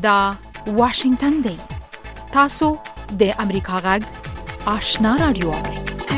دا واشنگتن دی. تاسو د امریکا غږ آشنا رادیو اورئ.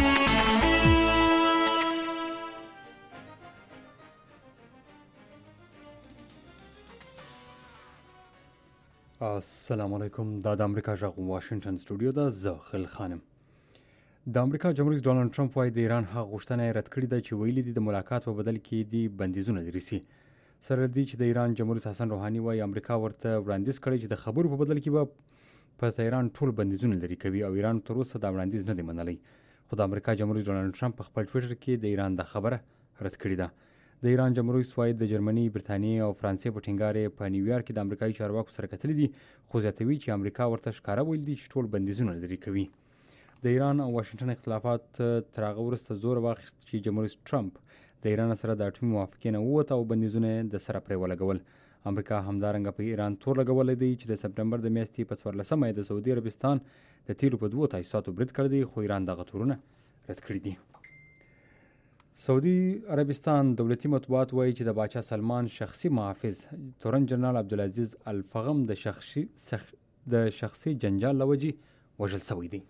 السلام علیکم. دا د امریکا غږ واشنگتن سټوډیو ده. زه خل خانم. د امریکا جمهور رئیس ډونالد ټرمپ وايي د ایران هغه غوښتنه رد کړې ده چې ویلي دي د ملاقات په بدل کې دي بندیزونه لري سي. سره دي چې د ایران جمهور رئیس حسن روحاني وايي امریکا ورته وړاندیز کړی چې د خبرو په بدل کې به په تهران ټول بندیزونه لري کوي او ایران تر اوسه دا وړاندیز نه دی منلی. خو د امریکا جمهور رئیس ډونالد ټرمپ په خپل ټویټر کې د ایران د خبره رد کړې ده. د ایران جمهور رئیس وايي د جرمني، برتانیې او فرانسې په ټینګار په نیویارک کې د امریکایي چارواکو سره کتلي دي، خو زیاتوي چې امریکا ورته ښکاره ویلي دي چې ټول بندیزونه لري کوي. د ایران او واشنگټن اختلافات تر هغه وروسته زور واخیست چې جمهور رئیس ټرمپ د ایران سره د اټومي موافقې نه ووت او بندیزونه د سره پرې ولګول. امریکا همدارنګه په ایران تور لګولی دی چې د سپټمبر د میاشتې په 14مه د سعودي عربستان د تیلو په 2 تاسیساتو برید کړی دی، خو ایران دغه تورونه رد کړي دي. سعودي عربستان دولتي مطبوعات وایي چې د باچا سلمان شخصي محافظ تورن جنرال عبدالعزیز الفغم د شخصي جنجال له وجې وژل شوی دی.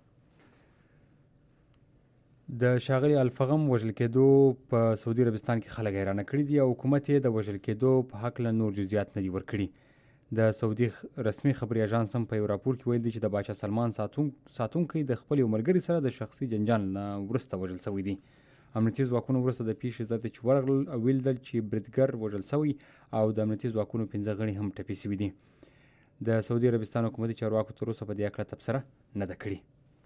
د ښاغلي الفغم وژل کېدو په سعودي عربستان کې خلک حیرانه کړي دي او حکومت یې د وژل کېدو په هکله نور جزئیات نه دي ورکړي. د سعودي رسمي خبري اژانس هم په یو راپور کې ویل دي چې د باچا سلمان ساتونکی د خپل یو ملګري سره د شخصي جنجال نه وروسته وژل شوی دی. امنیتي ځواکونو وروسته د پیښې ځای ته چې ورغلل او ویل چې بریدګر وژل شوی او د امنیتي ځواکونو 15 غړي هم ټپي شوي دي. د سعودي عربستان حکومتي چارواکو تر اوسه په دې هکله تبصره نه ده کړې.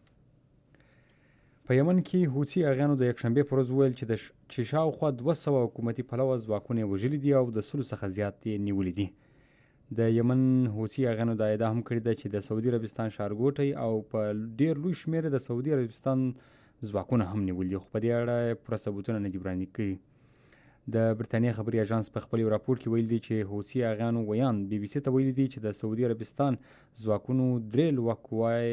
په یمن کې حوثي اغیانو د یکشنبې پر ورځ وویل چې شاوخوا 200 حکومتي پلوه ځواکونه یې وژلي دي او د 100 څخه زیات یې نیولي دي. د یمن حوثي اغیانو دا ادعا هم کړې ده چې د سعودي عربستان ښارګوټی او په ډېر لوی شمېر د سعودي عربستان ځواکونه هم نیولي دي، خو په دې اړه پوره ثبوتونه نه دي وړاندې کړي. د برتانیې خبري اژانس په خپل یو راپور کې ویل دي چې حوثي اغیانو ویان بي بي سي ته ویلي دي چې د سعودي عربستان ځواکونو 3 لوکوای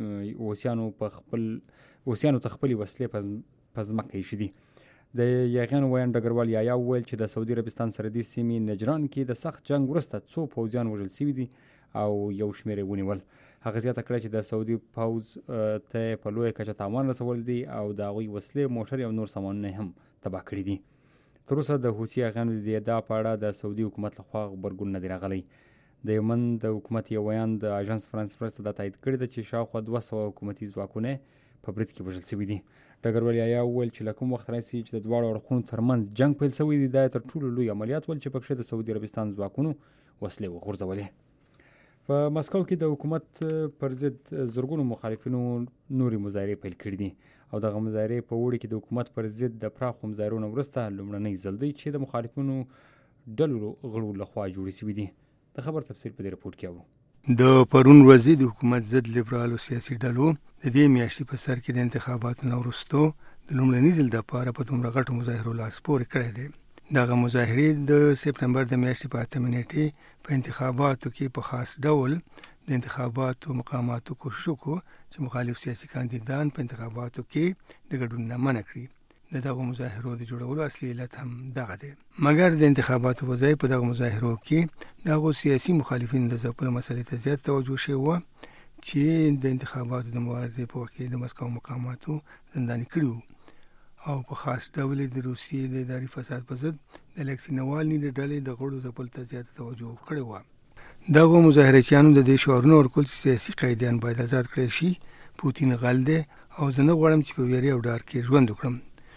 اوسیانو ته خپلې وسلې په ځمکه ایښي دي. د یاغیانو ویان ډګروال یایا وویل چې د سعودي عربستان سرحدي سیمې نجران کې د سخت جنګ وروسته څو پوځیان وژل شوي دي او یو شمېر یې ونیول. هغه زیاته کړه چې د سعودي پوځ ته په لویه کچه تاوان رسول دي او د هغوی وسلې، موټرې او نور سامانونه هم تباه کړي دي. تر اوسه د حوثي اغیانو د دې ادعا په اړه د سعودي حکومت لخوا غبرګون نه دی راغلی. د یمن د حکومت یو ویان د اژانس فرانس پرس ته دا تایید کړی ده چې شاوخوا 200 حکومتي ځواکونه په برید کې وژل شوي دي. ډګروال یایا وویل چې له کوم وخت راځي چې د دواړو اړخونو ترمنځ جنګ پیل شوی دی، دا تر ټولو لوی عملیات ول چې پکښې د سعودي عربستان ځواکونو وسلې وغورځولې. په مسکو کې د حکومت پر ضد زرګونو مخالفینو نورې مظاهرې پیل کړي دي او دغه مظاهرې په اوړي کې د حکومت پر ضد د پراخو مظاهرو نه وروسته لومړنی ځل دی چې د مخالفینو ډلو غړو لخوا جوړې شوي دي. د خبر تفصیل په دې رپورټ کې اورو. د پرون ورځې د حکومت ضد لیبرالو سیاسي ډلو د دې میاشتې په سر کې د انتخاباتو نه وروسته د لومړني ځل دپاره په دومره غټو مظاهرو لاس پورې کړی دی. دغه مظاهرې د سپټمبر د میاشتې په 8مه نیټې په انتخاباتو کې په خاص ډول د انتخاباتو مقاماتو کوشش وکړو چې مخالف سیاسي کاندیدان په انتخاباتو کې د ګډون نه منع کړي. د دغه مظاهرو د جوړولو اصلي علت هم دغه دی، مګر د انتخاباتو په ځای په دغه مظاهرو کې دغه سیاسي مخالفین د ځپلو مسلې ته زیات توجه شوی و چې د انتخاباتو د مبارزې په وخت کې د مسکو مقاماتو زنداني کړي وو او په خاص ډول د روسیې د اداري فساد په ضد د الکسي نوالني د ډلې د غړو ځپلو ته زیاته توجه کړې وه. دغه مظاهرچیانو د دې شعارونه ورکول چې سیاسي قیدیان باید آزاد کړی شي، پوتین غل دی او زه نه غواړم چې په ویرې او ډار کې ژوند وکړم.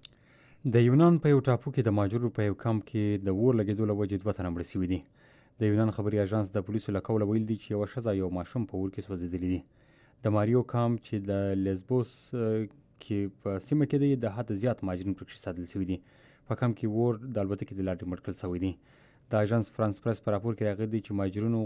د یونان په یو ټاپو کې د ماجرو په یو کمپ کې د اور لګېدو له وجې 2 تنه مړه شوي دي. د یونان خبري اژانس د پولیسو له قوله ویل دي چې یوه ښځه یو ماشوم په اور کې سوځېدلي دي. د ماریو کامپ چې د لیزبوس کې په سیمه کې دی د حد زیات مهاجرین پکښې ساتل شوي دي. په کمپ کې اور د الوتکې د لارې مړ کړل شوی دی. د اژانس فرانس پرس په راپور کې راغلی دی چې مهاجرینو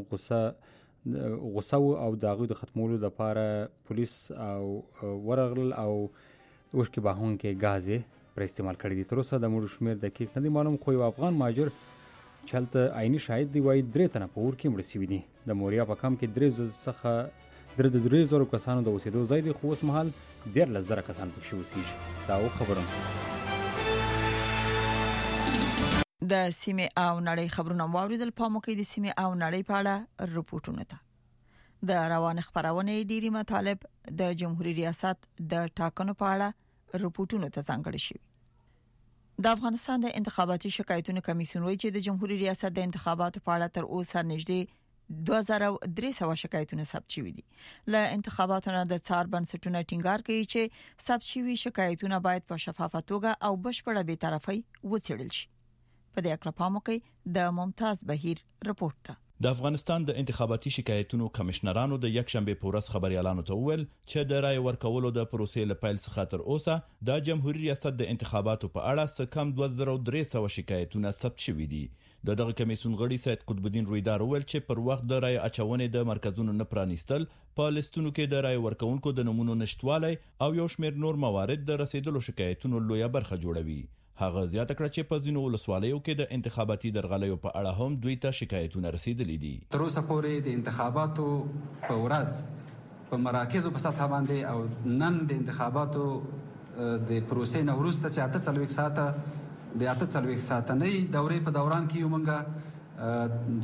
غوسه او د هغوی د ختمولو لپاره پولیس او ورغلل او اوښکې بهونکي ګاز یې پر استعمال کړی دي. تر اوسه د مړو شمېر دقیق نه دی معلوم، خو یو افغان مهاجر چې هلته عیني شاهد دی وایي 3 تنه په اور کې مړه شوي دي. د موریا په کمپ کې 3,000 کسانو د اوسېدو ځای دی، خو اوس مهال 13,000 کسان پکښې اوسېږي. دا خبرونه د سیمه او نړۍ خبرونه واوریدل. په موکې د سیمه او نړۍ په اړه رپورټونه ته د روان خبرونه ډيري مطالب د جمهوریت ریاست د ټاکنو په اړه رپورټونه ته ځانګړي شوي. د افغانستان د انتخاباتي شکایتونو کمیسیون وایي چې د جمهوریت ریاست د انتخاباتو په اړه تر اوسه نږدې 2300 شکایتونه ثبت شوي دي. له انتخاباتو نه د څار بنسټونو ټینګار کوي چې ثبت شوي شکایتونه باید په شفافه توګه او بشپړه بی‌طرفۍ وڅېړل شي. په دې اړه پام وکړئ د ممتاز بهیر رپورټ ته. د افغانستان د انتخاباتي شکایتونو کمشنرانو د یکشنبه په ورځ خبريالانو ته وویل چې د رای ورکولو د پروسې له پیل څخه تر اوسه د جمهوریت ریاست د انتخاباتو په اړه څه کم 2300 شکایتونه ثبت شوي دي. دغه کمیسیون غړي سید قطب الدین رویدار وویل چې پر وخت د رای اچونې د مرکزونو نه پرانیستل، په لیستونو کې د رای ورکونکو د نمونو نشټوالی او یو شمېر نور موارد د رسیدلو شکایتونو لویه برخه جوړوي. هغه زیاته کړه چې په ځینو ولسوالیو کې د انتخاباتي درغلیو په اړه هم دوی ته شکایتونه رسیدلي دي. تر اوسه پورې د انتخاباتو په ورځ په مراکزو په سطح باندې او نن د انتخاباتو د پروسې نه وروسته چې 48 ساعته د 48 ساعتنۍ دورې په دوران کې یو منګه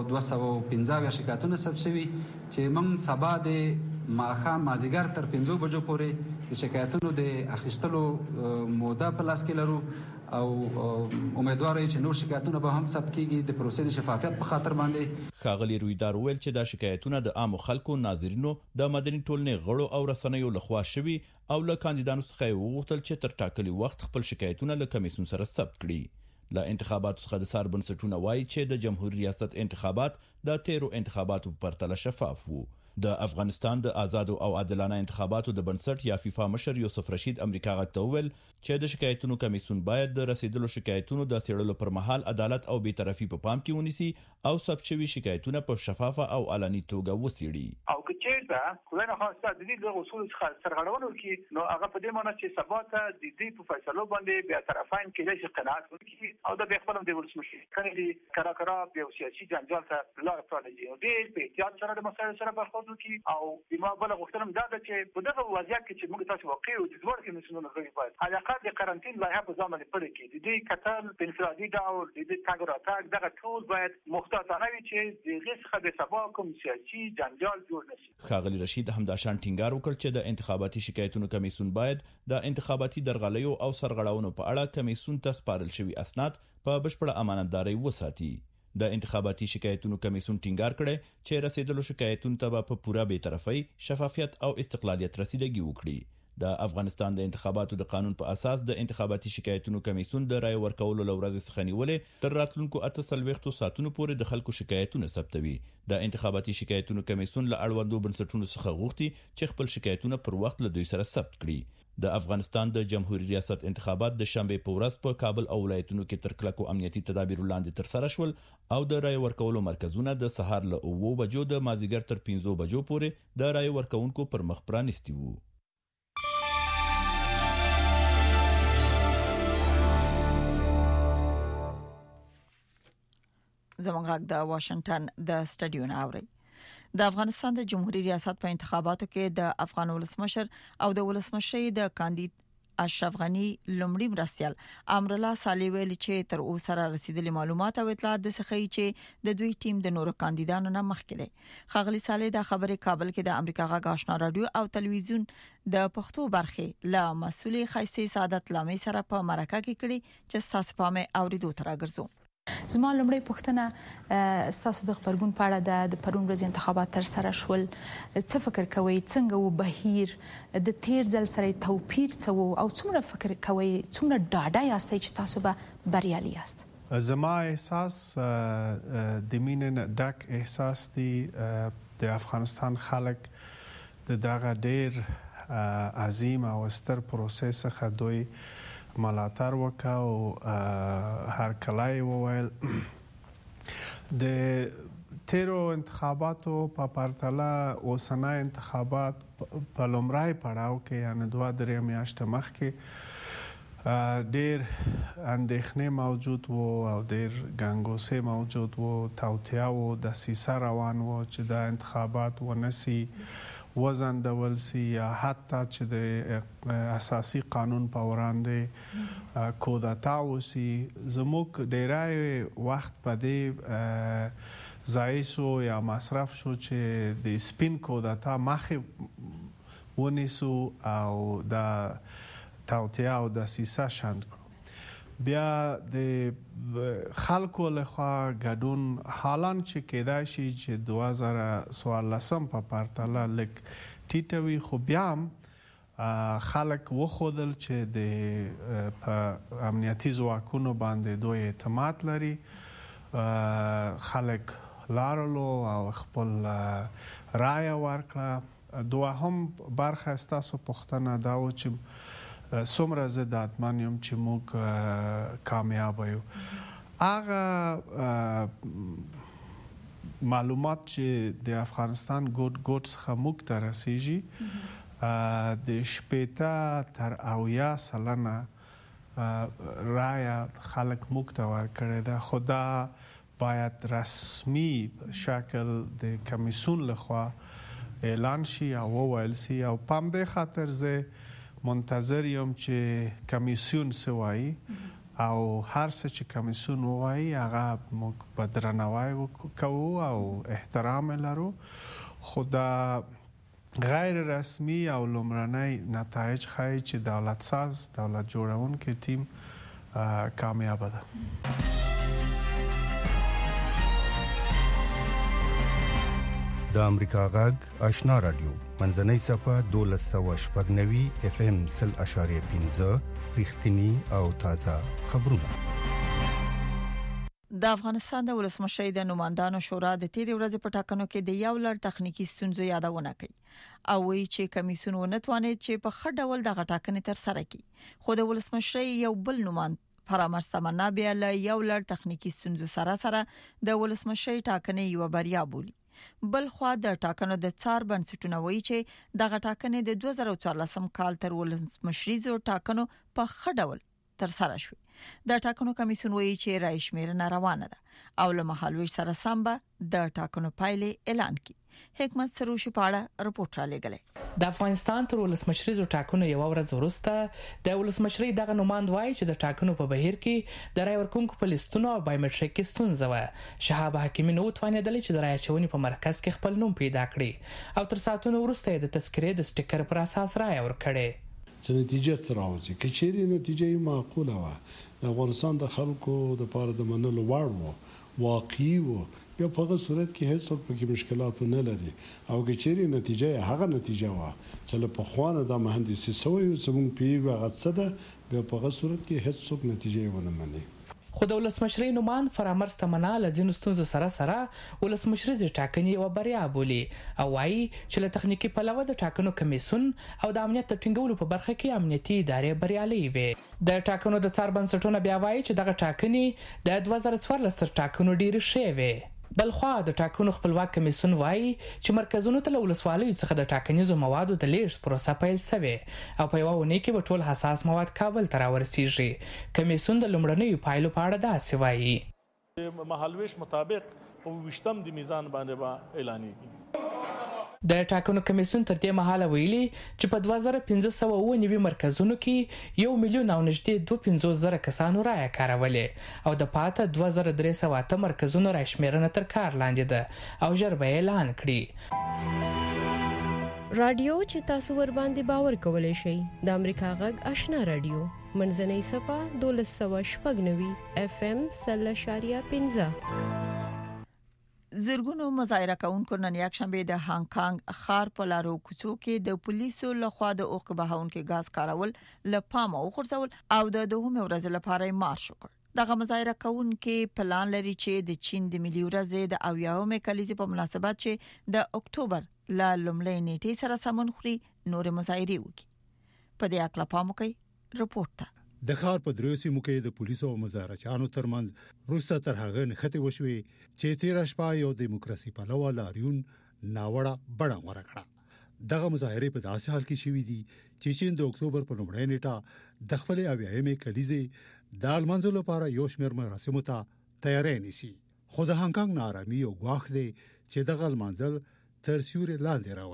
2215 شکایتونه ثبت شوي چې موږ سبا د ماښام مازیګر تر 5 بجو پورې د شکایتونو د اخیستلو موده په لاس کې لرو او امیدوار یم چې نور شکایتونه به هم ثبت کیږي د پروسې د شفافیت په خاطر باندې. ښاغلي رویدار وویل چې دا شکایتونه د عامو خلکو، ناظرینو، د مدني ټولنې غړو او رسنیو لخوا شوي او له کاندیدانو څخه وغوښتل چې تر ټاکلي وخت خپل شکایتونه له کمیسیون سره ثبت کړي. له انتخاباتو څخه د څار بنسټونه وایي چې د جمهوریت ریاست انتخابات د تیرو انتخاباتو په پرتله شفاف وو. د افغانستان د آزادو او عادلانه انتخاباتو د بنسټ یا فیفا مشر یوسف رشید امریکا غږ ته وویل چې د شکایتونو کمیسیون باید د رسیدلو شکایتونو د څېړلو پر مهال عدالت او بی‌طرفي په پام کې ونیسي او ثبت شوي شکایتونه په شفافه او علني توګه وڅېړي. او که چیرته خدای نخواسته د دې اصول څخه سرغړونه وکړي نو هغه په دې معنی چې سبا ته د دې په فیصلو باندې بیا طرفین کېدای شي قناعت وکړي او د خپل د ولسمشر کړي کرا بیا سیاسي جنجال ته لار پرانیزي. ډېر په احتیاط سره د مسایلو سره برخورد وکړي او بما بل غوښتنه دا ده چې په دغه وضعیت کې چې موږ تاسو واقعي او د ډوړ کې مسلمانانو غوښتي باید حلقات د قرنټین لایحه په ځامن پړې کې د دې کتل په انفرادي ډول د دې تاګ راتګ دغه ټول باید محتاطانه وي چې د دې څخه د سبا کوم سیاسي جنجال جوړ نشي. ښاغلي رشید همداشان ټینګار وکړ چې د انتخاباتي شکایتونو کمیسیون باید د انتخاباتي درغلیو او سرغړاونو په اړه کمیسیون ته سپارل شوي اسناد په بشپړه امانتداري وساتي. د انتخاباتي شکایتونو کمیسیون ټینګار کړي چې رسیدلو شکایتونو ته په پوره بی‌طرفۍ، شفافیت او استقلالیت رسیدګي وکړي. د افغانستان د انتخاباتو د قانون په اساس د انتخاباتي شکایتونو کمیسیون د رای ورکولو لورځ څخه نیولې تر راتلونکو 48 ساعتونو پورې د خلکو شکایتونه ثبتوي. د انتخاباتي شکایتونو کمیسیون له اړوندو بنسټونو څخه غوښتي چې خپل شکایتونه پر وخت له دوی سره ثبت کړي. د افغانستان د جمهوریت ریاست انتخابات د شنبه په ورځ په کابل او ولایتونو کې تر کلکو امنیتي تدابیرو لاندې ترسره شول او د رای ورکولو مرکزونه د سهار له 9 بجو د مازیګر تر 5 بجو پورې د رای ورکونکو پر مخ پرانیستي وو. زموږ غږ د واشنگټن د سټډیو نه اوري. د افغانستان د جمهوریت ریاست په انتخاباتو کې د افغان ولسمشر او د ولسمشر د کاندید اشرف غنی لومړی مرستيال امرالله صالح ویل چې تر اوسه را رسیدلي معلومات او اطلاعات د څخه چې د دوی ټیم د نورو کاندیدانو نه مخکې دی. خاغلی صالح د خبرې کابل کې د امریکا غږ آشنا رادیو او تلویزیون د پښتو برخې له مسولې خیسته سعادت لامي سره په مرکه کې کړي چې تاسو په مې اوریدو تر راګرځو. زما لمړی پوښتنه ستاسو د خبرګون په اړه د پرون ورځ انتخابات تر سره شول، څه فکر کوئ څنګه و بهیر د تیر ځل سره توپیر څه وو او څومره فکر کوئ څومره ډاډه یاست چې تاسو به بریالي یاست؟ زما احساس د مینې ډک احساس دی. د افغانستان خلک د دغه ډیر عظیم او ستر پروسس څخه دوی ملاتړ وکړ او هر کله وویل د تیرو انتخاباتو په پرتله اوسنۍ انتخابات په لومړی پړاو کې یعنی 2-3 میاشتې مخکې ډیر اندېښنې موجود وو او ډیر ګنګوسې موجود وو، توطیه وو، د سیسه روان وو چې د انتخابات ونسي وزندول سي یا حتی چې د اساسي قانون په وړاندې کودتا وسی زموږ ډیرای وخت په دې ځای شو یا مصرف شو چې د سپین کودتا مخې ونیسو او د توطئه او د سیسه شاند کړو. بیا د خلکو لخوا ګډون حالان چې کېدای شي چې 2014 په پرتله لږ ټیټه وي، خو بیا هم خلک وښودل چې د په امنیتي ځواکونو باندې دوی اعتماد لري. خلک لاړلو او خپل رایه ورکړه. دوهم برخه ستاسو پوښتنه دا و چې څومره زه ډاډمن یم چې موږ کامیاب یو. هغه معلومات چې د افغانستان ګوټ څخه موږ ته رسیږي د 80 تر 90% رایه خلک موږ ته ورکړې ده، خو دا باید رسمي شکل د کمیسیون لخوا اعلان شي او وویل شي. او په همدې خاطر زه منتظر یم چې کمیسیون څه وایي او هر څه چې کمیسیون وایي هغه موږ په درناوی کوو او احترام لرو. خو دا غیر رسمي او لومړنی نتایج ښایي چې دولت ساز دولت جوړونکی ټیم کامیاب ده. د امریکا غږ آشنا رادیو منځنۍ صفه 1290 FM 0.15 رښتینی او تازه خبرونه. د افغانستان د ولسمشر د نمائندانو شورا د تیرې ورځې په ټاکنو کې د یو لړ تخنیکی ستونزو یادونه کوي او وایي چې کمیسیون ونه توانید چې په ښه ډول د غټاکنې تر سره کړي. خو د ولسمشر یو بل نمائند فرامرز تمنا بیا له یو لړ تخنیکی ستونزو سره د ولسمشر ټاکنې یو بریا بولي. بل خو د ټاکنو د څار بنسټونه وایي چې د غټاکنې د 2014 کال تر ولسمشریزو ټاکنو په ښه ډول تر سره شوه. د ټاکنو کمیسیون وایي چې رای شمیرنه روانه ده او له مهالوي سره سم به د ټاکنو پایلې اعلان کړي. حکمت سروشي پاړه رپورټ را لګلې. د افغانستان تر ولسمشریزو ټاکنو یو ورځ وروسته د ولسمشری دغه نوماند وایي چې د ټاکنو په بهیر کې د رای ورکونکو په لیستونو او بایومټریک ستونزه و. شهاب حکیمي نو توانیدل چې د رای چونې په مرکز کې خپل نوم پیدا کړي او تر ساعتونو وروسته د تذکرې د سټیکر پر اساس رای ورکړي. چې نتیجه تراوځي کچېری نتیجه معقوله و. د افغانستان د خلکو د پاره د منلو وړ و، واقعي و. بیا په هغه صورت کې هیڅ څوک پکې مشکلات نه لري او کچېری نتیجه هغه نتیجه و چې له پخوانه د مهندسي سوی زموږ پیغه غڅده بیا په هغه صورت کې هیڅ څوک نتیجه ونه مني. خو د ولسمشری نومان فرامرز تمنا له ځینو ستونزو سره ولسمشری ټاکنې او بریا بولي او وايي چې له تخنیکی پلوه د ټاکنو کمیسیون او د امنیت ټینګولو په برخه کې امنیتي ادارې بریالي وي. د ټاکنو د څار بنسټونو بیا وايي چې دغه ټاکنې د 2014 تر ټاکنو ډېرې ښې وي. بلخوا د ټاکنو خپلواک کمیسیون وایي چې مرکزونو ته له ولسوالیو څخه د ټاکنیزو موادو د لیږد پروسه پیل شوې او په یوه اونۍ کې به ټول حساس مواد کابل ته راورسیږي. کمیسیون د لومړنیو پایلو په اړه داسې وایي. مهالویش مطابق په 20 د میزان باندې اعلانېږي. د ټاکنو کمیسیون تر دې مهاله ویلي چې په 2590 مرکزونو کې 1,250,000 کسانو رایه کارولې او د پاته 2308 مرکزونو رای شمیرنه تر کار لاندې ده او ژر به اعلان کړي. رادیو چې تاسو ور باندې باور کولای شئ د امریکا غږ آشنا رادیو منځنۍ صفه 1290 FM 0.15. زرګونو مظاهره کوونکو نن یکشنبه د هانګ کانګ ښار په لارو کوڅو کې د پولیسو لخوا د اوخ بهاونکو غاز کارول لپاره وخورځول او د دوهمه ورځ لپاره مارش وکړ. دغه مظاهره کوونکو پلان لري چې د چین د ملي ورځې د اویاومه کلیزې په مناسبت چې د اکتوبر لا لومړۍ نیټې سره سمون خوري نور مظاهره وکړي. په دې اړه پام وکړئ رپورټ ته. د ښار په دریو سیمو کې د پولیسو او مظاهرچیانو ترمنځ وروسته تر هغه نښتې وشوې چې تیر شپه یو دیموکراسي پلوه لاریون ناوړه بڼه غوره کړه. دغه مظاهرې په داسې حال کې شوې دي چې چین د اکتوبر په لومړۍ نیټه د خپل اویاومې کلیزې د لمانځلو لپاره یو شمېر مراسمو ته تیاری نیسي. خو د هانګ کانګ نارامي او ګواښ دی چې دغه لمانځل تر سیوري لاندې راولي.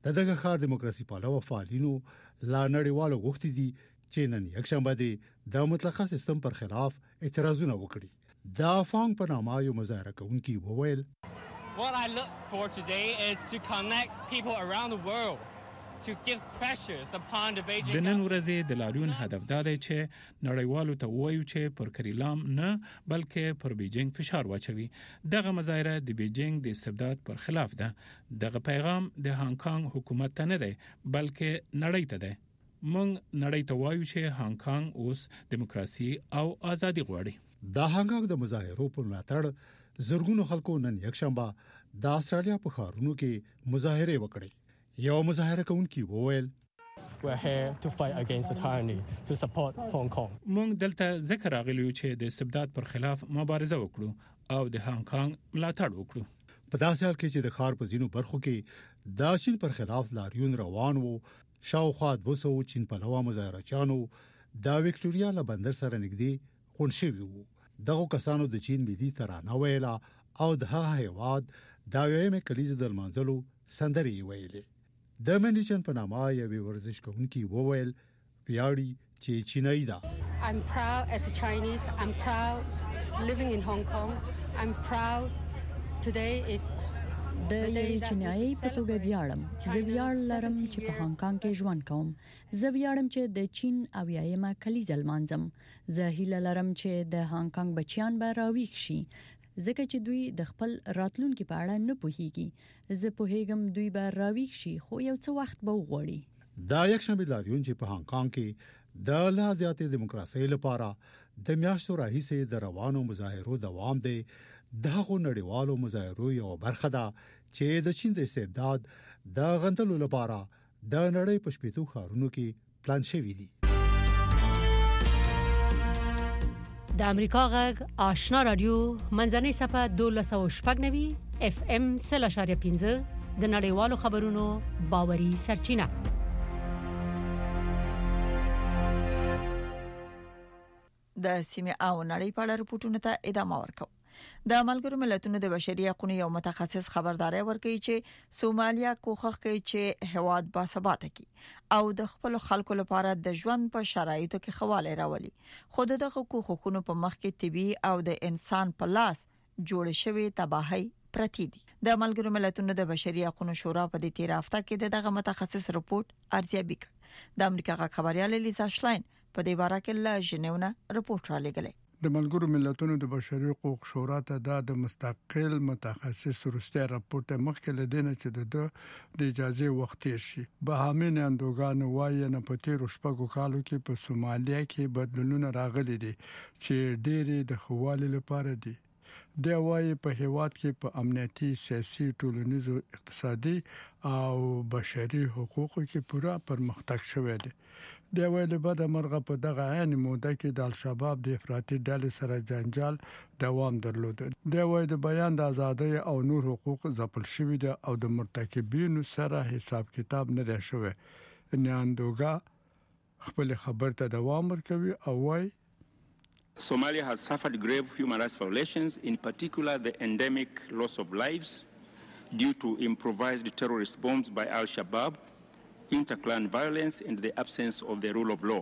دغه ښار دیموکراسي پالو فعالینو لا نړیوالو غوښتي دي چې نن یکشنبه د مطلقه سیستم پر خلاف اعتراضونه وکړي. دا فانګ په نامه یو مظاهره کوونکی وویل What I look for today is to connect people around the world to give pressures upon the Beijing. د نن ورځې د لاریون هدف دا دی چې نړیوالو ته ووایو چې پر کریلام نه بلکې پر بیجینګ فشار واچوي. دغه مظاهره د بیجینګ د استبداد پر خلاف ده. دغه پیغام د هانګ کانګ حکومت ته نه دی بلکې نړۍ ته دی. موږ نړۍ ته وایو چې هانګ کانګ اوس دیموکراسي او ازادي غواړي. د هانګ کانګ د مظاهرو په ملاتړ زرګونو خلکو نن یکشنبه د استرالیا په ښارونو کې مظاهره وکړې. یو مظاهره کوونکی وویل We're here to fight against the tyranny, to support Hong Kong. موږ دلته ذکر راغلیو چې د استبداد پر خلاف مبارزه وکړو او د هانګ کانګ ملاتړ وکړو. په داسې حال کې چې د ښار په ځینو برخو کې د چین پر خلاف لاریون روان وو، شاوخوا 200 چین پلوه مظاهرچیانو د وکټوريا له بندر سره نږدې خون شوي وو. دغه کسانو د چین ملي ترانه ویله او د هغه هیواد د یوې کلیزې د منځلو سندرې ویلې. د منډیچن په نامه یوې ورزش کوونکی وویل پیاړي چې چینایي ده. I'm proud as a Chinese. I'm proud living in Hong Kong. I'm proud today is د یوې چینایي په توګه ویاړم. زه ویاړ لرم چې په هانګ کانګ کې ژوند کوم. زه ویاړم چې د چین اویایمه کلیزه لمانځم. زه هیله لرم چې د هانګ کانګ بچیان به راویښ شي ځکه چې دوی د خپل راتلونکي په اړه نه پوهیږي. زه پوهیږم دوی به راویښ شي خو یو څه وخت به وغواړي. دا یکشنبه لاریون چې په هانګ کانګ کې د لا زیاتې دیموکراسي لپاره د میاشتو راهیسې د روانو مظاهرو دوام دی. دغه نړیوالو مظاهرو یو برخه ده چې د چین د استبداد د غندلو لپاره د نړۍ په شپږو ښارونو کې پلان شوی دی. د امریکا غږ آشنا رادیو منځنۍ صفه 1290 اف ام 0.5 د نړیوالو خبرونو باوري سرچینه. د سیمه او نړۍ په اړه رپورټونه ته ادامه ورکوم. د ملګرو ملتونو د بشري حقوقو یو متخصص خبرداري ورکړي چې سومالیا کوښښ کوي چې هواد باثبات کړي او د خپل خلکو لپاره د ژوند په شرایطو کې خواله راولي. خو دغه حقوقونو په مخ کې طبي او د انسان په لاس جوړ شوی تباہي پرتی دي. د ملګرو ملتونو د بشري حقوقو شورا په دې تیر هفته کې دغه متخصص رپورت ارزیابي کړ. د امریکا غا خبريال لیزا شلاین په دې باره کې له ژنیو رپورت را لګلې. د ملګرو ملتونو د بشري حقوق شورا ته د مستقل متخصص وروستي راپورټ مخکې لدینه چې د اجازه وخت شي. بهامین اندوګان وایي نه په تیر شپږو کالو کې په سومالیا کې بدلونونه راغلي دي چې ډېری د خوالي لپاره دي. د وایي په هیواد کې په امنیتي، سیاسي، ټولنیزو، اقتصادي او بشري حقوقو کې پوره پرمختګ شوی دی. د ویل بعد مرغه په دغه عین موده کې د الشباب د افراطي ډلې سره جنجال دوام درلود. د وای د بیان د ازادۍ او نور حقوق ځپل شوی دي او د مرتکبینو سره حساب کتاب نه دی شوی. نیاندوګا خپل خبر ته دوام ورکوي او وای Somalia has suffered grave human rights violations, in particular the endemic loss of lives due to improvised terrorist bombs by Al-Shabaab, interclan violence and the absence of the rule of law.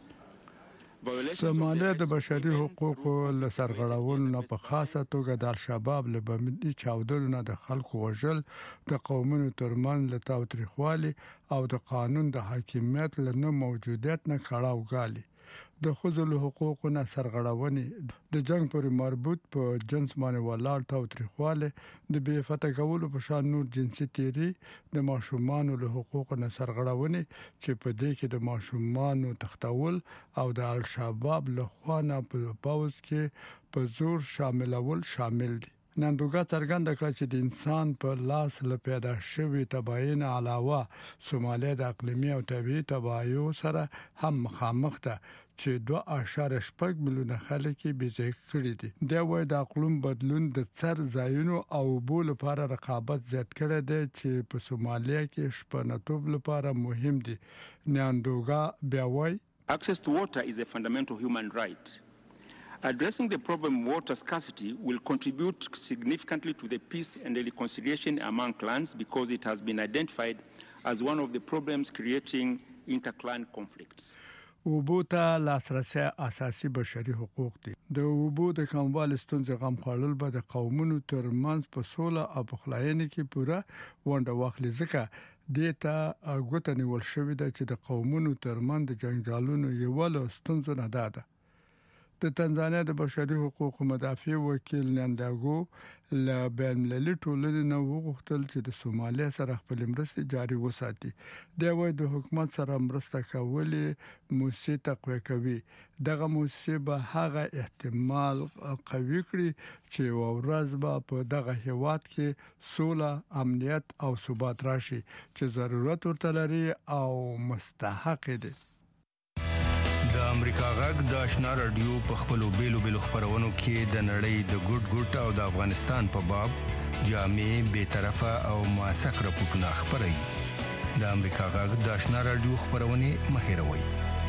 سومالیا د بشري حقوقو لسرغړاونو په خاصه توګه د الشباب له بمدي چاودنو د خلکو وژل، د قومونو ترمن له تاوتریخوالي او د قانون د حاکمیت له نه موجودیت نه کړهو غالي. د خځو حقوقو نه سرغړاونې د جنگ پورې مربوط په جنس باندې ولاړ تاوتریخواله د بې فتح کولو په شان نور جنسي تیری د ماشومان له حقوقو نه سرغړاونې چې په دې کې د ماشومان تختول او د الشباب له خوا نه په پاوز کې په زور شامل دي. نندوګه څرګنده کړه چې د انسان په لاس له پیدا شوی تباین علاوه سومالیا د اقلیمي او طبيعي تباین سره هم مخامخ ده چې 2.8 میلیونه خلک به ځای کړی دي. دا وایي د اقلیم بدلون د څر ځایونو او بول لپاره رقابت زیات کړی دی چې په سومالیا کې شپنتوب لپاره مهم دي. نندوګه بیا وایي Access to water is a fundamental human right. Addressing the problem of water scarcity will contribute significantly to the peace and the reconciliation among clans because it has been identified as one of the problems creating interclan conflicts. اوبو ته لاسرسي اساسي بشري حقوق دي. د اوبو د کموالي ستونزې غم خړل به د قومونو ترمنځ په سوله او پخلاینې کې پوره ونډه واخلي، ځکه دیتا غوته نیول شوې ده چې د قومونو ترمنځ د جنجالونو یو له ستونزو نه ده. د تنزانیا د بشري حقوقو مدافع وکیل نانداګو له بین المللي ټولنې نه وغوښتل چې د سومالیا سره خپل مرستې جاري وساتي. دا وایي د حکومت سره مرسته کولې موسسې تقویه کوي. دغه موسسې به هغه احتمال قوي کړي چې ورځ به په دغه هیواد کې سوله، امنیت او ثبات راشي چې ضرورت ورته لري او مستحق دي. د امریکا غږ د آشنا رادیو په خپلو بیلو خبرونو کې د نړۍ د ګډ او د افغانستان په باب جامع، بی‌طرفه او موثق راپورټونه خبري. د امریکا غږ د آشنا رادیو خبرونه مهیروي.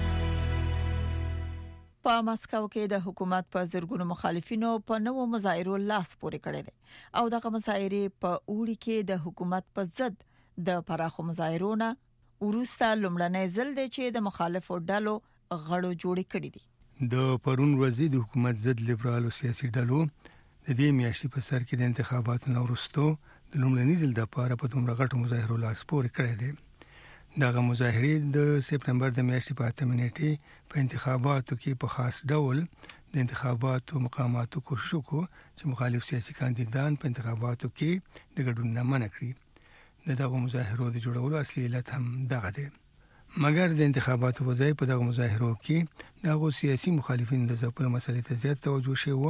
په ماسکو کې د حکومت په زرګونو مخالفینو په نوو مظاهرو لاس پورې کړی دي او دغه مظاهره په اوړي کې د حکومت په ضد د پراخو مظاهرونو ورسته لومړنۍ ځل دی چې د مخالفو ډلو غړو جوړې کړې دي. د پرون ورځې د حکومت ضد لیبرالو سیاسي ډلو د دې میاشتې په سر کې د انتخاباتو وروسته د لومړني ځل لپاره په دومره غټو مظاهرو لاس پورې کړی دی. دغه مظاهرې د سپتمبر د میاشتې په 8 نیټه په انتخاباتو کې په خاص ډول د انتخاباتو مقاماتو کوشش وکړو چې مخالف سیاسي کاندیدان په انتخاباتو کې د ګډون نه منع کړي. دغه مظاهرو د جوړولو اصلي علت هم دغه دی. مګر د انتخاباتو وځي په دغه مظاهرو کې دغه سیاسي مخالفین د ځپلو مسلې ته زیات توجه شوی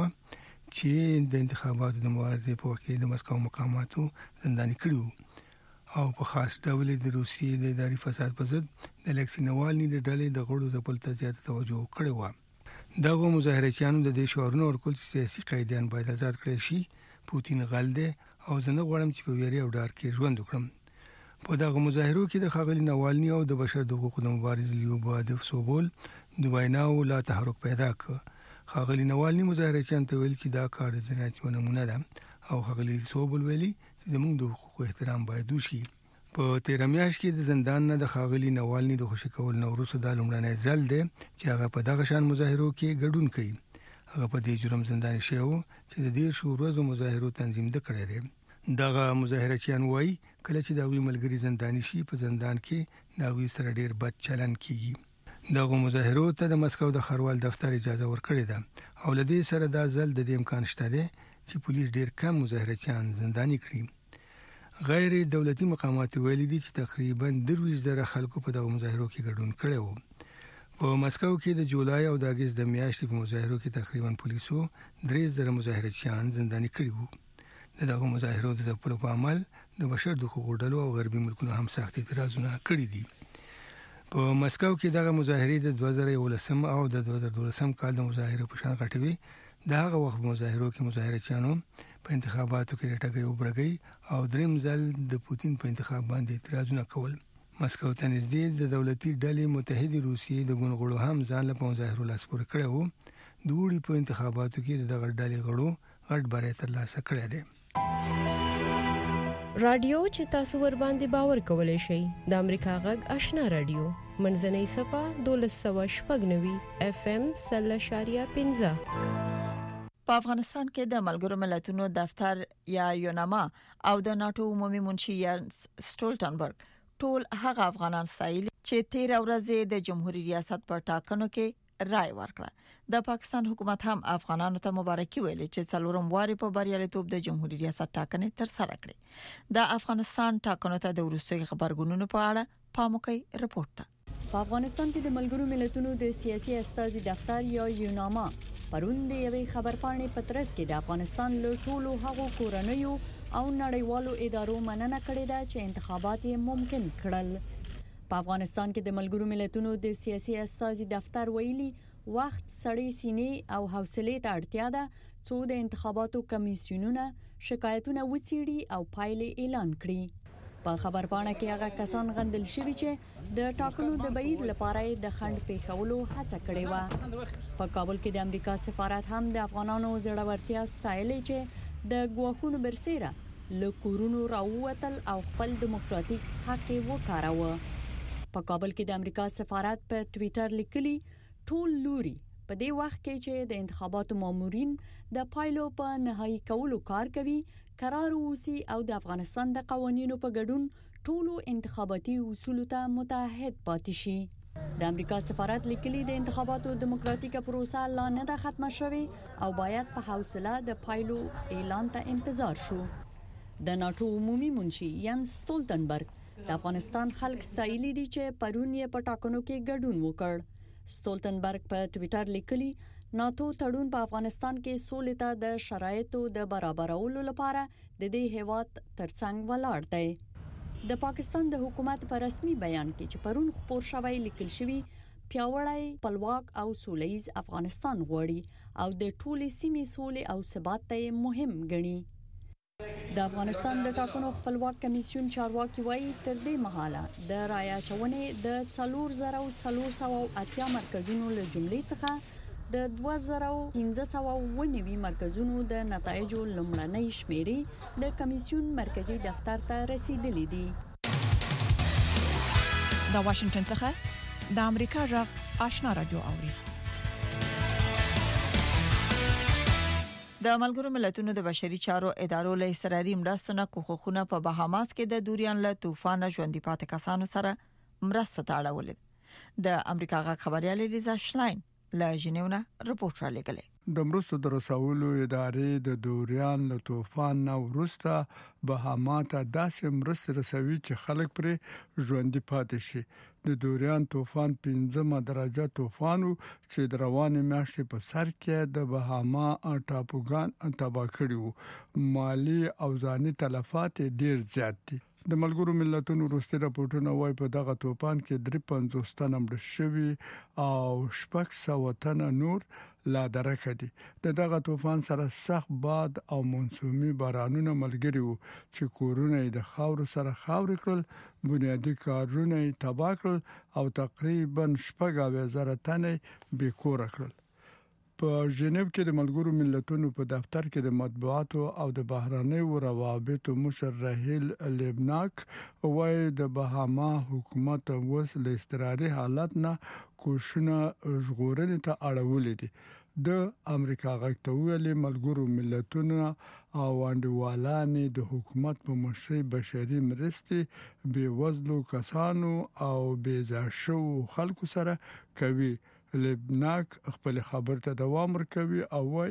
چې د انتخاباتو د مبارزې په وخت کې د مسکو مقاماتو زنداني کړو او په خاص ډول د روسیې د اداري فساد په ضد د الکسی نوالني د ډلې د غړو ځپلو ته زیات توجه کړی و. دغه مظاهرچیانو د دې شعارونو ورکول چې سیاسي قیدیان باید آزاد کړي شي، پوتین غل دی او زه نه غواړم چې په ویری او ډار کې ژوند وکړم. په دغه مظاهرو کې د ښاغلي نوالني او د بشر د حقوقو د مبارز لیوبادف سوبول د ویناو لا تحرک پیدا کړ. ښاغلي نوالني مظاهرچیان ته ویل چې دا کار د جنایت یو نمونه ده او ښاغلي سوبول ویلي چې زموږ د حقوقو احترام باید وشي. په 13 میاشت کې د زندان نه د ښاغلي نوالني د خوشی کول وروسته د لومړنۍ ځل دی چې هغه په دغه شان مظاهرو کې ګډون کوي. هغه په دې جرم زنداني شو چې د 10 ورځو مظاهرو تنظیم کړی دی. دغه مظاهرچیان وایي کله چې دا وی ملګری زنداني شي په زندان کې دا وی سره ډیر بد چلن کیږي. دغه مظاهرو ته د مسکو د خروال دفتر اجازه ورکړې ده او لدې سره دا ځل د دې امکان شته دی چې پولیس ډیر کم مظاهرچیان زنداني کړي. غیر دولتي مقامات ویلي دي چې تقریبا 20,000 خلکو په دغه مظاهرو کې ګډون کړی وو. په مسکو کې د جولای او د اگست د میاشتې په مظاهرو کې تقریبا پولیسو 3,000 مظاهرچیان زنداني کړي وو. دغه مظاهرو د خپل په عمل د بشر د حقوقو ډلو او غربي ملکونو هم سخت اعتراضونه کړي دي. په مسکو کې دغه مظاهرې د 2011 او د 2012 کال د مظاهرو په شان غټوي. دغه وخت مظاهرو کې مظاهرچیانو په انتخاباتو کې رټګي او برګي او دریم ځل د پوتین په انتخاب باندې اعتراضونه کول. مسکو ته نږدې د دولتي ډلې متحده روسیې د ګونغړو هم ځان له مظاهرو لاس پورې کړی وو. د وړي په انتخاباتو کې دغه ډلې غړو غټ بری ترلاسه کړی دی. رادیو چې تاسو ور باندې باور کولای شئ د امریکا غږ آشنا رادیو منځنۍ صفه 1290 FM 0.15. په افغانستان کې د ملګرو ملتونو دفتر یا یوناما او د ناتو عمومي منشي سټولټنبرګ ټول هغه افغانان سایل چې 13 ورځې د جمهوریت ریاست په ټاکنو کې رائے ورکړه. د پاکستان حکومت هم افغانانو ته مبارکي ویلي چې څلورم واري په بریالیتوب د جمهوریت ریاست ټاکنې تر سره کړې. د افغانستان ټاکنو ته د وروستي خبرګونونو په اړه پاموکي رپورټ ده. په افغانستان کې د ملګرو ملتونو د سیاسي استازي دفتر یا یوناما پرون د یوې خبرپاڼې په ترڅ کې د افغانستان له ټولو هغو کورنیو او نړیوالو ادارو مننه کړې ده چې انتخابات یې ممکن کړل. په افغانستان کې د ملګرو ملتونو د سیاسي استازي دفتر ویلي وخت سړی سینې او حوصله ته اړتیا ده څو د انتخاباتو کمیسیونونه شکایتونه وڅېړي او پایلې اعلان کړي. په خبرپاڼه کې هغه کسان غندل شوي چې د ټاکنو د بهیر لپاره د خنډ پیښولو هڅه کړې و. په کابل کې د امریکا سفارت هم د افغانانو زړورتیا ستایلې چې د ګواښونو برسېره له کورونو راووتل او خپل دیموکراتیک حق یې وکاراوه. په کابل کې د امریکا سفارت په ټوئیټر لیکلي ټول لوري په دې وخت کې چې د انتخاباتو مامورین د پایلو په نهایی کولو کار کوي قرار اوسي او د افغانستان د قوانینو په ګډون ټولو انتخاباتي اصولو ته متحد پاتې شي. د امریکا سفارت لیکلي د انتخاباتو دیموکراتیکه پروسه لا نه ده ختمه شوې او باید په حوصله د پایلو اعلان ته انتظار شو. د ناتو عمومي منشي ینس ستولتنبرګ د افغانستان خلک ستایلي دي چې پرون یې په ټاکنو کې ګډون وکړ. ستولتنبرګ په ټوئیټر لیکلي ناتو تړون په افغانستان کې سولې ته د شرایطو د برابرولو لپاره د دې هیواد ترڅنګ ولاړ دی. د پاکستان د حکومت په رسمي بیان کې چې پرون خبر شوی لیکل شوی پیاوړی خپلواک او سولهییز افغانستان غواړي او د ټولې سیمې سولې او ثبات ته مهم ګڼي. د افغانستان د ټاکنو خپلواک کمیسیون چارواکي وایي تر دې مهاله د رایه چونې د 4480 مرکزونو له جملې څخه د 2590 مرکزونو د نتایجو لومړنۍ شمیرې د کمیسیون مرکزی دفتر ته رسیدلې دي. د واشنگټن څخه د امریکا غږ آشنا رادیو اوري. د ملګرو ملتونو د بشري چارو ادارو له اضطراري مرستو نه کوخونه په بهاماس کې د دوریان له طوفان ژوندۍ پاتې کسانو سره مرسته تاړول. د امریکا غږ خبريال لیزا شلاین له جنیو نه رپورټ را لګلې. د مرستو د رسولو ادارې د دوریان له طوفان نه وروسته بهاما ته داسې مرستې رسوي چې خلک پرې ژوندۍ پاتې شي. د دوریان طوفان 15 درجه طوفان چې د روانې میاشتې په سر کې د بهاما ټاپوګان تباه کړي وو. مالی او ځاني تلفات ډیر زیات دي. د ملګرو ملتونو وروستي راپورټونه وايي په دغه طوفان کې 53 تنه مړ شوي او 600 تنه نور لا درکه دي. دغه طوفان سره سخت باد او موسمي بارانونه ملګري وو چې کورونه د خاور سره خاور کړل، بنیادی کارونه تباه کړل او تقریبا 6,000 تنه بې کور کړل. په ژنیو کې د ملګرو ملتونو په دفتر کې د مطبوعاتو او د بهراني روابطو مشر رحیل لیبناک وايي د بهاما حکومت اوس له اضطراري حالت نه کوښښونه ژغورنې ته اړولې دي. د امریکا غږ ته ویلي ملګرو ملتونو او انډیوالانو د حکومت په مشرۍ بشري مرستې بې وزلو کسانو او بې ځای شوو خلکو سره کوي. لیبناک خپل خبر ته دوام ورکوي او وايي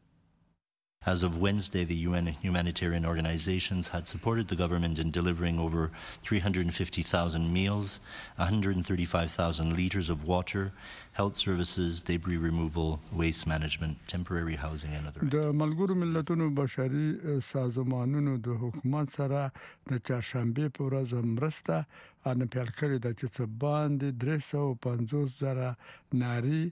As of Wednesday, the UN humanitarian organizations had supported the government in delivering over 350,000 meals, 135,000 litres of water, health services, debris removal, waste management, temporary housing and other. د ملګرو ملتونو بشري سازمانونو د حکومت سره د چهارشنبه په ورځ مرسته ان پیل کړی د چې باندې 350,000 ناري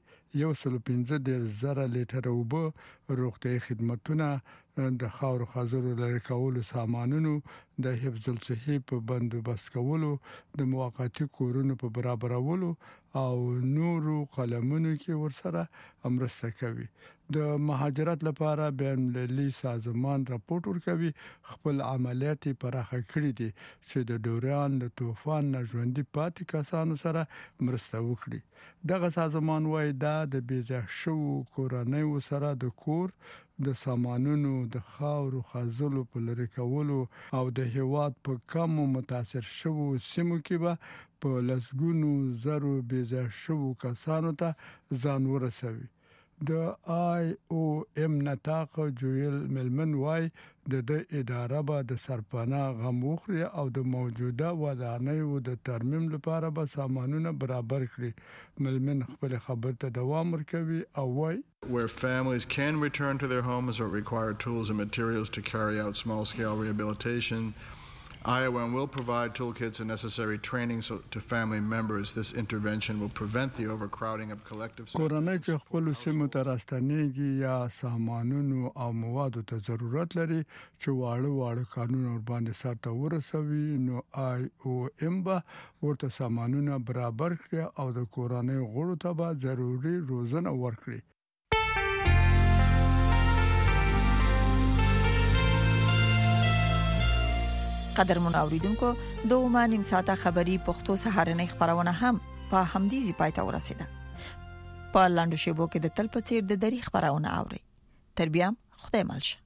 115,000 لیټر اوبه روغتي خدماتونه د خاور خزرو لري کولو سامانونو د حفظ الصحي په بندوبست کولو د موقتی کورونو په برابرولو او نورو قلمونو کې ورسره امرسته کوي. د مهاجرت لپاره بین المللي سازمان راپور ورکوي خپل عملیات پراخه کړي دي چې د دوریان د طوفان نه ژوندۍ پاتې کسانو سره مرسته وکړي. دغه سازمان وايي دا د بیځه شو کورنۍ سره د کور د سامانونو د خاور خزلو په لری کولو او د هیواد په کم متاثر شوو سیمو کې به په لسګونو زرو بیځه شو کسانو ته ځان ورسوي. د IOM نتاق جویل ملمن وای د اداره به د سرپناه غم وخري او د موجوده ودانیو د ترمیم لپاره به سامانونه برابر کړي. ملمن خپل خبر ته دوام ورکوي او وای Where families can return to their homes or require tools and materials to carry out small-scale rehabilitation, IOM will provide toolkits and necessary training to family members. This intervention will prevent the overcrowding of collective کورنۍ چې خپل سیمو ته راستنېږي یا سامانونو او موادو ته ضرورت لري چې واړه قانون ور باندې سره ورسوي نو IOM به ورته سامانونه برابر کړي او د کورنۍ غړو ته به ضروري روزنه ورکړي. قدرمن اوریدونکو دوه نیم ساعته خبری پښتو سهارنۍ خبرونه هم په همدې ځای ته ورسېده. په لاندو شیبو کې د تل په څیر د دری خبرونه اوري. تر بیا خدای مل شه.